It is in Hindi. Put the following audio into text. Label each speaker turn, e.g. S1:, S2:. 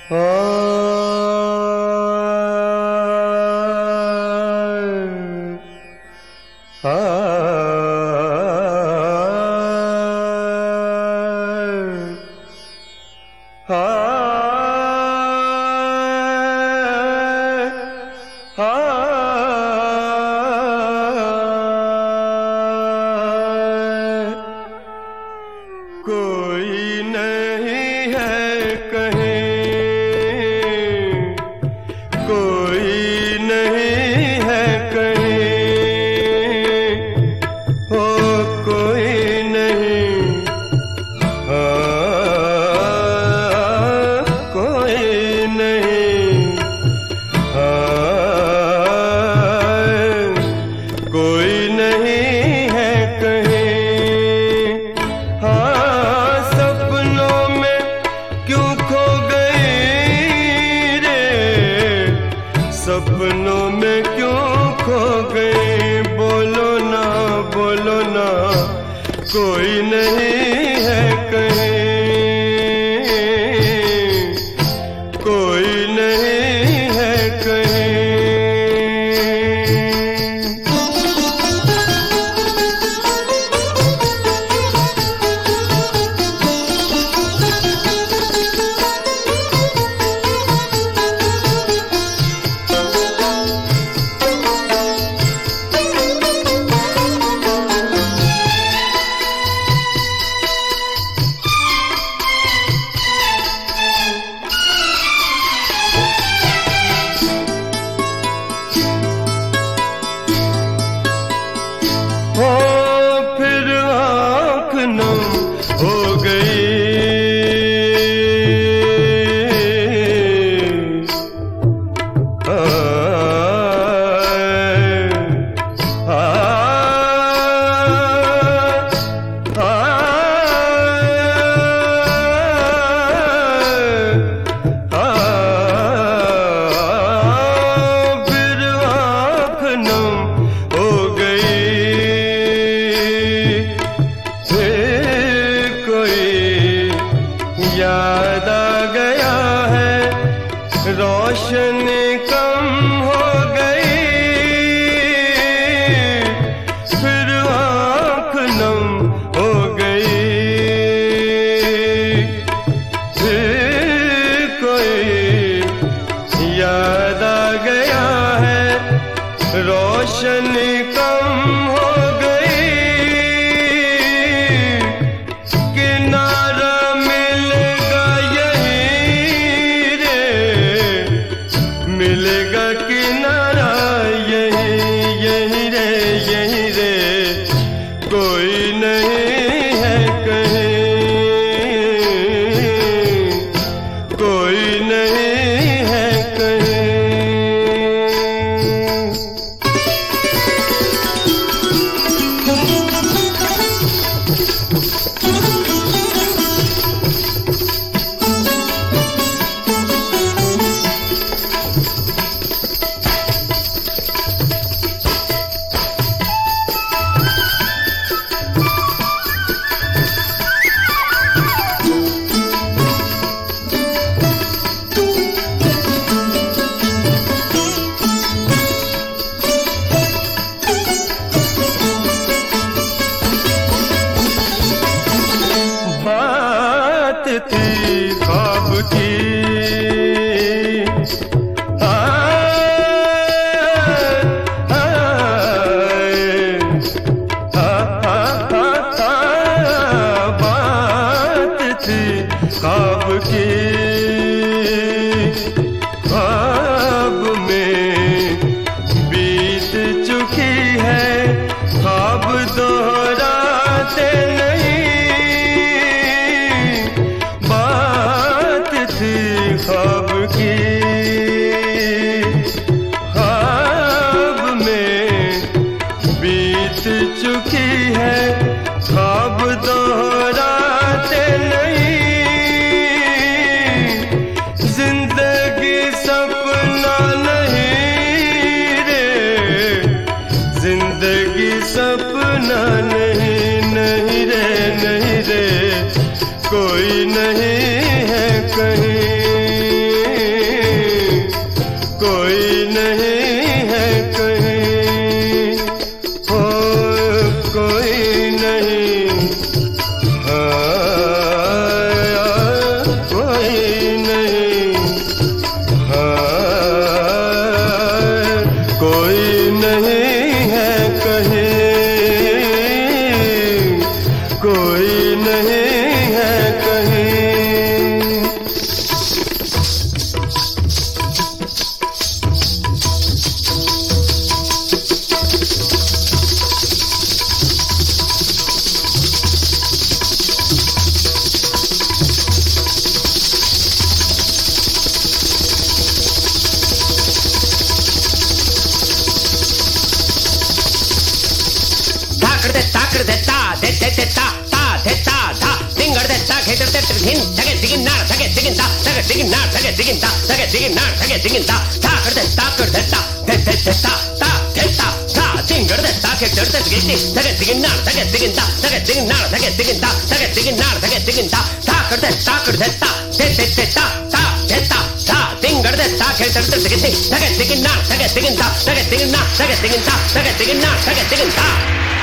S1: कोई नहीं है कहीं, कोई नहीं है कहीं, हो कोई नहीं, कोई नहीं, कोई नहीं है कहीं। सपनों में क्यों खो गए, बोलो ना बोलो ना, कोई नहीं है कहीं, कोई नहीं है कहीं। हो फिर आँख नम हो गई, फिर आँख नम हो गई। याद आ गया है, रोशनी कम हो गई, फिर आँख नम हो गई। फिर कोई याद आ गया है, रोशनी कम हो गई, किनारा मिलेगा किनारा यही यही रे, यही रे, कोई नहीं है कहीं, कोई नहीं है कहीं। थी ख्वाब की, बात थी ख्वाब की, ख्वाब में बीत चुकी है, ख्वाब दोहराते नहीं, ख्वाब की, ख्वाब में बीत चुकी है, ख्वाब दोहराते नहीं, नहीं है कहीं।
S2: Taga